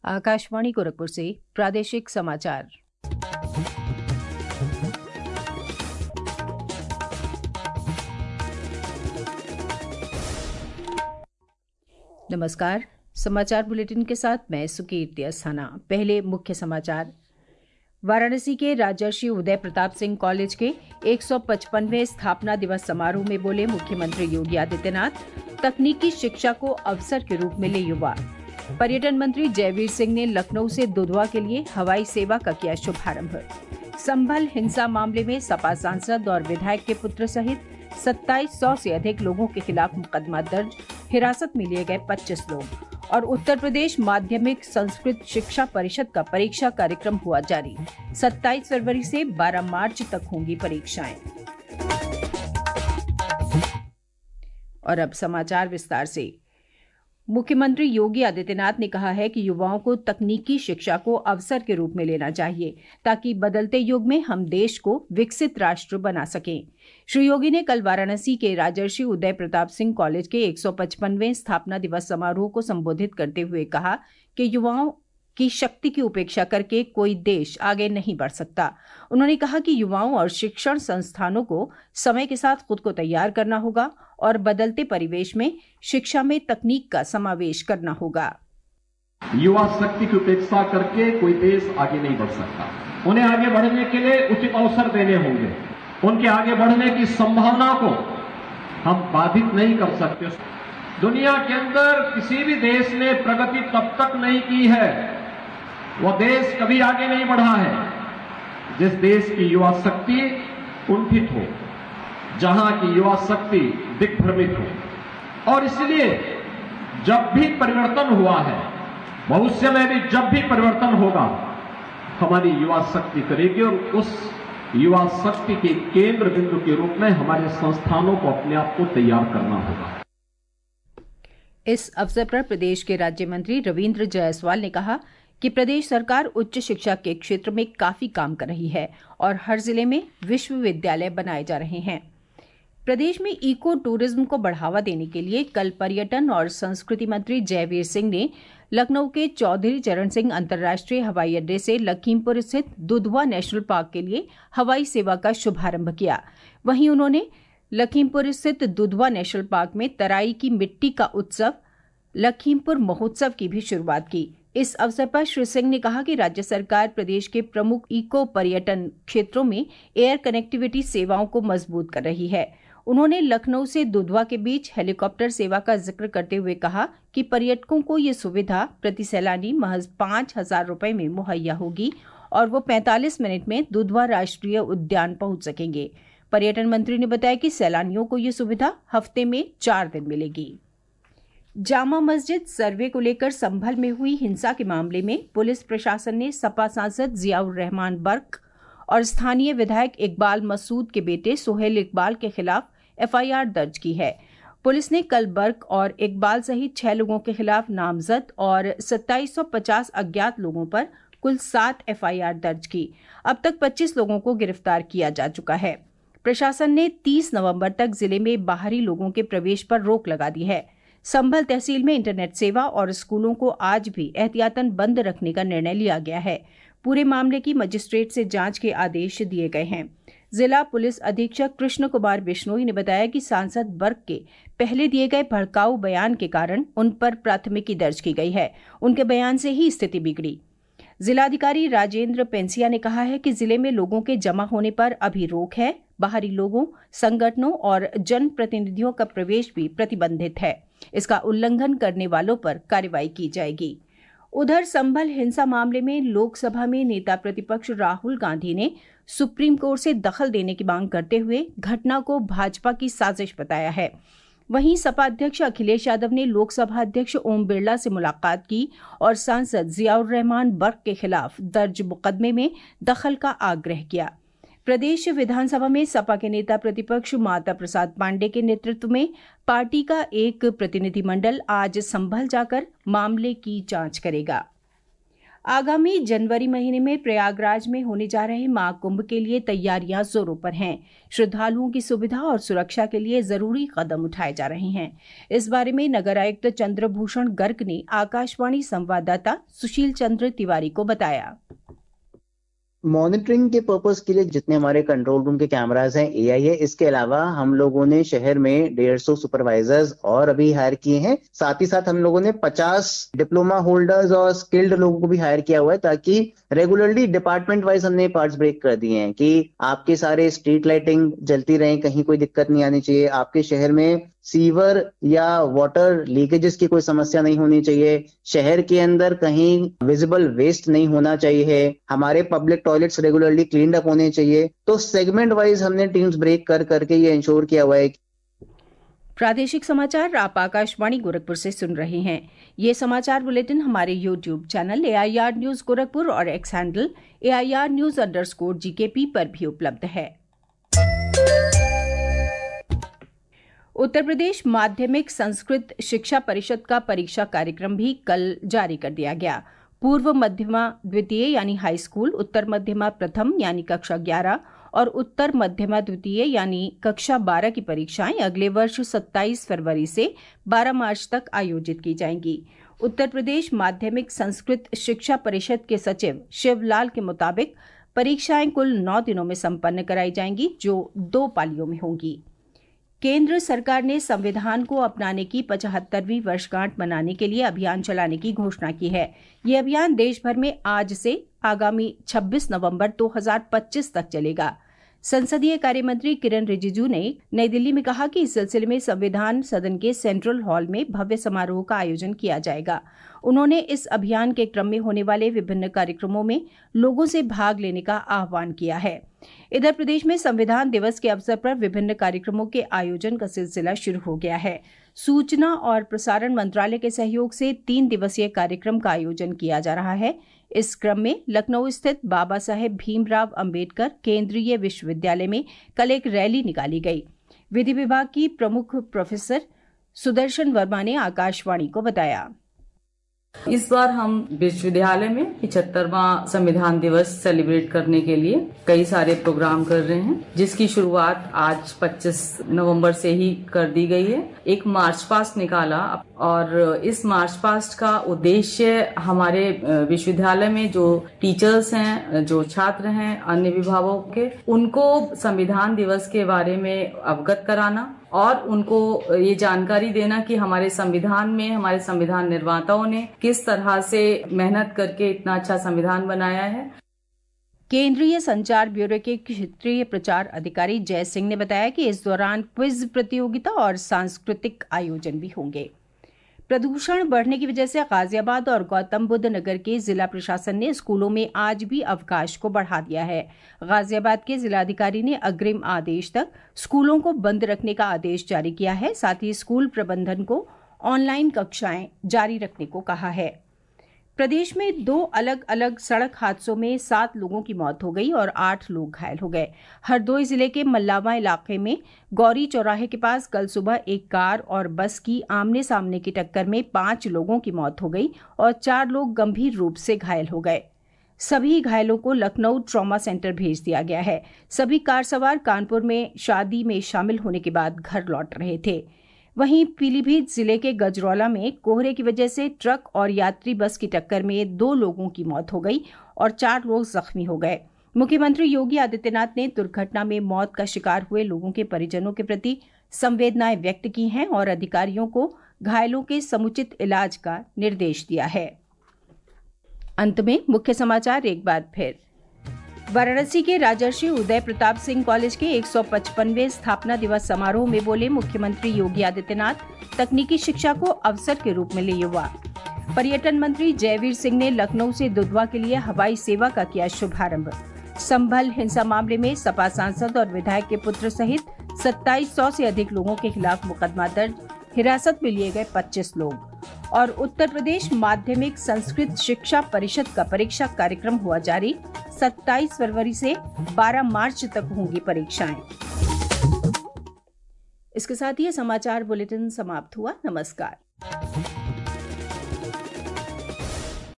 आकाशवाणी गोरखपुर से प्रादेशिक समाचार। नमस्कार। समाचार बुलेटिन के साथ मैं सुकीर्ति अस्थाना। पहले मुख्य समाचार। वाराणसी के राजर्षि उदय प्रताप सिंह कॉलेज के 155वें स्थापना दिवस समारोह में बोले मुख्यमंत्री योगी आदित्यनाथ, तकनीकी शिक्षा को अवसर के रूप में ले युवा। पर्यटन मंत्री जयवीर सिंह ने लखनऊ से दुधवा के लिए हवाई सेवा का किया शुभारंभ। संभल हिंसा मामले में सपा सांसद और विधायक के पुत्र सहित 2700 से अधिक लोगों के खिलाफ मुकदमा दर्ज, हिरासत में लिए गए 25 लोग। और उत्तर प्रदेश माध्यमिक संस्कृत शिक्षा परिषद का परीक्षा कार्यक्रम हुआ जारी। 27 फरवरी से 12 मार्च तक होंगी परीक्षाएं। और अब समाचार विस्तार से। मुख्यमंत्री योगी आदित्यनाथ ने कहा है कि युवाओं को तकनीकी शिक्षा को अवसर के रूप में लेना चाहिए ताकि बदलते युग में हम देश को विकसित राष्ट्र बना सकें। श्री योगी ने कल वाराणसी के राजर्षि उदय प्रताप सिंह कॉलेज के 155वें स्थापना दिवस समारोह को संबोधित करते हुए कहा कि युवाओं की शक्ति की उपेक्षा करके कोई देश आगे नहीं बढ़ सकता। उन्होंने कहा कि युवाओं और शिक्षण संस्थानों को समय के साथ खुद को तैयार करना होगा और बदलते परिवेश में शिक्षा में तकनीक का समावेश करना होगा। युवा शक्ति की उपेक्षा करके कोई देश आगे नहीं बढ़ सकता। उन्हें आगे बढ़ने के लिए उचित अवसर देने होंगे। उनके आगे बढ़ने की संभावना को हम बाधित नहीं कर सकते। दुनिया के अंदर किसी भी देश ने प्रगति तब तक नहीं की है, वह देश कभी आगे नहीं बढ़ा है जिस देश की युवा शक्ति कुंठित हो, जहां की युवा शक्ति दिग्भ्रमित हो। और इसलिए जब भी परिवर्तन हुआ है, भविष्य में भी जब भी परिवर्तन होगा, हमारी युवा शक्ति करेगी और उस युवा शक्ति के केंद्र बिंदु के रूप में हमारे संस्थानों को अपने आप को तैयार करना होगा। इस अवसर पर प्रदेश के राज्य मंत्री रविंद्र जायसवाल ने कहा कि प्रदेश सरकार उच्च शिक्षा के क्षेत्र में काफी काम कर रही है और हर जिले में विश्वविद्यालय बनाए जा रहे हैं। प्रदेश में इको टूरिज्म को बढ़ावा देने के लिए कल पर्यटन और संस्कृति मंत्री जयवीर सिंह ने लखनऊ के चौधरी चरण सिंह अंतर्राष्ट्रीय हवाई अड्डे से लखीमपुर स्थित दुधवा नेशनल पार्क के लिए हवाई सेवा का शुभारंभ किया। वहीं उन्होंने लखीमपुर स्थित दुधवा नेशनल पार्क में तराई की मिट्टी का उत्सव लखीमपुर महोत्सव की भी शुरुआत की। इस अवसर पर श्री सिंह ने कहा कि राज्य सरकार प्रदेश के प्रमुख इको पर्यटन क्षेत्रों में एयर कनेक्टिविटी सेवाओं को मजबूत कर रही है। उन्होंने लखनऊ से दुधवा के बीच हेलीकॉप्टर सेवा का जिक्र करते हुए कहा कि पर्यटकों को ये सुविधा प्रति सैलानी महज 5,000 रुपये में मुहैया होगी और वो 45 मिनट में दुधवा राष्ट्रीय उद्यान पहुंच सकेंगे। पर्यटन मंत्री ने बताया कि सैलानियों को ये सुविधा हफ्ते में 4 दिन मिलेगी। जामा मस्जिद सर्वे को लेकर संभल में हुई हिंसा के मामले में पुलिस प्रशासन ने सपा सांसद जियाउर रहमान बर्क और स्थानीय विधायक इकबाल मसूद के बेटे सोहेल इकबाल के खिलाफ एफआईआर दर्ज की है। पुलिस ने कल बर्क और इकबाल सहित 6 लोगों के खिलाफ नामजद और 2750 अज्ञात लोगों पर कुल 7 एफआईआर दर्ज की। अब तक 25 लोगों को गिरफ्तार किया जा चुका है। प्रशासन ने 30 नवंबर तक जिले में बाहरी लोगों के प्रवेश पर रोक लगा दी है। संभल तहसील में इंटरनेट सेवा और स्कूलों को आज भी एहतियातन बंद रखने का निर्णय लिया गया है। पूरे मामले की मजिस्ट्रेट से जांच के आदेश दिए गए हैं। जिला पुलिस अधीक्षक कृष्ण कुमार बिश्नोई ने बताया कि सांसद बर्क के पहले दिए गए भड़काऊ बयान के कारण उन पर प्राथमिकी दर्ज की गई है। उनके बयान से ही स्थिति बिगड़ी। जिलाधिकारी राजेंद्र पेंसिया ने कहा है कि जिले में लोगों के जमा होने पर अभी रोक है। बाहरी लोगों, संगठनों और जनप्रतिनिधियों का प्रवेश भी प्रतिबंधित है। इसका उल्लंघन करने वालों पर कार्रवाई की जाएगी। उधर संभल हिंसा मामले में लोकसभा में नेता प्रतिपक्ष राहुल गांधी ने सुप्रीम कोर्ट से दखल देने की मांग करते हुए घटना को भाजपा की साजिश बताया है। वहीं सपा अध्यक्ष अखिलेश यादव ने लोकसभा अध्यक्ष ओम बिरला से मुलाकात की और सांसद जियाउर रहमान बर्क के खिलाफ दर्ज मुकदमे में दखल का आग्रह किया। प्रदेश विधानसभा में सपा के नेता प्रतिपक्ष माता प्रसाद पांडे के नेतृत्व में पार्टी का एक प्रतिनिधिमंडल आज संभल जाकर मामले की जांच करेगा। आगामी जनवरी महीने में प्रयागराज में होने जा रहे महाकुंभ के लिए तैयारियां जोरों पर हैं। श्रद्धालुओं की सुविधा और सुरक्षा के लिए जरूरी कदम उठाए जा रहे हैं। इस बारे में नगर आयुक्त चंद्रभूषण गर्ग ने आकाशवाणी संवाददाता सुशील चंद्र तिवारी को बताया। मॉनिटरिंग के पर्पस के लिए जितने हमारे कंट्रोल रूम के कैमराज हैं, एआई है, इसके अलावा हम लोगों ने शहर में 150 सुपरवाइजर्स और अभी हायर किए हैं। साथ ही साथ हम लोगों ने 50 डिप्लोमा होल्डर्स और स्किल्ड लोगों को भी हायर किया हुआ है, ताकि रेगुलरली डिपार्टमेंट वाइज हमने पार्ट्स ब्रेक कर दिए हैं कि आपके सारे स्ट्रीट लाइटिंग जलती रहे, कहीं कोई दिक्कत नहीं आनी चाहिए, आपके शहर में सीवर या वाटर लीकेजेस की कोई समस्या नहीं होनी चाहिए, शहर के अंदर कहीं विजिबल वेस्ट नहीं होना चाहिए, हमारे public toilets regularly cleaned up होने चाहिए। तो सेगमेंट वाइज हमने टीम्स ब्रेक कर करके ये इंश्योर किया हुआ है। प्रादेशिक समाचार आप आकाशवाणी गोरखपुर से सुन रहे हैं। ये समाचार बुलेटिन हमारे YouTube channel AIR news Gorakhpur और एक्स हैंडल AIR न्यूज_GKP पर भी उपलब्ध है। उत्तर प्रदेश माध्यमिक संस्कृत शिक्षा परिषद का परीक्षा कार्यक्रम भी कल जारी कर दिया गया। पूर्व मध्यमा द्वितीय यानी हाई स्कूल, उत्तर मध्यमा प्रथम यानी कक्षा 11 और उत्तर मध्यमा द्वितीय यानी कक्षा 12 की परीक्षाएं अगले वर्ष 27 फरवरी से 12 मार्च तक आयोजित की जाएंगी। उत्तर प्रदेश माध्यमिक संस्कृत शिक्षा परिषद के सचिव शिवलाल के मुताबिक परीक्षाएं कुल 9 दिनों में संपन्न कराई जाएंगी, जो 2 पालियों में होंगी। केंद्र सरकार ने संविधान को अपनाने की 75वीं वर्षगांठ मनाने के लिए अभियान चलाने की घोषणा की है। ये अभियान देश भर में आज से आगामी 26 नवंबर 2025 तक चलेगा। संसदीय कार्य मंत्री किरण रिजिजू ने नई दिल्ली में कहा कि इस सिलसिले में संविधान सदन के सेंट्रल हॉल में भव्य समारोह का आयोजन किया जाएगा। उन्होंने इस अभियान के क्रम में होने वाले विभिन्न कार्यक्रमों में लोगों से भाग लेने का आह्वान किया है। इधर प्रदेश में संविधान दिवस के अवसर पर विभिन्न कार्यक्रमों के आयोजन का सिलसिला शुरू हो गया है। सूचना और प्रसारण मंत्रालय के सहयोग से 3 दिवसीय कार्यक्रम का आयोजन किया जा रहा है। इस क्रम में लखनऊ स्थित बाबा साहेब भीमराव अंबेडकर केंद्रीय विश्वविद्यालय में कल एक रैली निकाली गई। विधि विभाग की प्रमुख प्रोफेसर सुदर्शन वर्मा ने आकाशवाणी को बताया, इस बार हम विश्वविद्यालय में 75वां संविधान दिवस सेलिब्रेट करने के लिए कई सारे प्रोग्राम कर रहे हैं, जिसकी शुरुआत आज 25 नवंबर से ही कर दी गई है। एक मार्च पास्ट निकाला और इस मार्च पास्ट का उद्देश्य हमारे विश्वविद्यालय में जो टीचर्स हैं, जो छात्र हैं अन्य विभागों के, उनको संविधान दिवस के बारे में अवगत कराना और उनको ये जानकारी देना कि हमारे संविधान में हमारे संविधान निर्माताओं ने किस तरह से मेहनत करके इतना अच्छा संविधान बनाया है। केंद्रीय संचार ब्यूरो के क्षेत्रीय प्रचार अधिकारी जय सिंह ने बताया कि इस दौरान क्विज प्रतियोगिता और सांस्कृतिक आयोजन भी होंगे। प्रदूषण बढ़ने की वजह से गाजियाबाद और गौतम बुद्ध नगर के जिला प्रशासन ने स्कूलों में आज भी अवकाश को बढ़ा दिया है। गाजियाबाद के जिलाधिकारी ने अग्रिम आदेश तक स्कूलों को बंद रखने का आदेश जारी किया है। साथ ही स्कूल प्रबंधन को ऑनलाइन कक्षाएं जारी रखने को कहा है। प्रदेश में 2 अलग अलग सड़क हादसों में 7 लोगों की मौत हो गई और 8 लोग घायल हो गए। हरदोई जिले के मल्लावा इलाके में गौरी चौराहे के पास कल सुबह एक कार और बस की आमने सामने की टक्कर में 5 लोगों की मौत हो गई और 4 लोग गंभीर रूप से घायल हो गए। सभी घायलों को लखनऊ ट्रॉमा सेंटर भेज दिया गया है। सभी कार सवार कानपुर में शादी में शामिल होने के बाद घर लौट रहे थे। वहीं पीलीभीत जिले के गजरौला में कोहरे की वजह से ट्रक और यात्री बस की टक्कर में 2 लोगों की मौत हो गई और 4 लोग जख्मी हो गए। मुख्यमंत्री योगी आदित्यनाथ ने दुर्घटना में मौत का शिकार हुए लोगों के परिजनों के प्रति संवेदनाएं व्यक्त की हैं और अधिकारियों को घायलों के समुचित इलाज का निर्देश दिया है। अंत में मुख्य समाचार एक बार फिर। वाराणसी के राजर्षि उदय प्रताप सिंह कॉलेज के 155वें स्थापना दिवस समारोह में बोले मुख्यमंत्री योगी आदित्यनाथ, तकनीकी शिक्षा को अवसर के रूप में ले युवा। पर्यटन मंत्री जयवीर सिंह ने लखनऊ से दुधवा के लिए हवाई सेवा का किया शुभारंभ। संभल हिंसा मामले में सपा सांसद और विधायक के पुत्र सहित 2700 से अधिक लोगों के खिलाफ मुकदमा दर्ज, हिरासत में लिए गए 25 लोग। और उत्तर प्रदेश माध्यमिक संस्कृत शिक्षा परिषद का परीक्षा कार्यक्रम हुआ जारी, 27 फरवरी से 12 मार्च तक होंगी परीक्षाएं। इसके साथ ही समाचार बुलेटिन समाप्त हुआ। नमस्कार।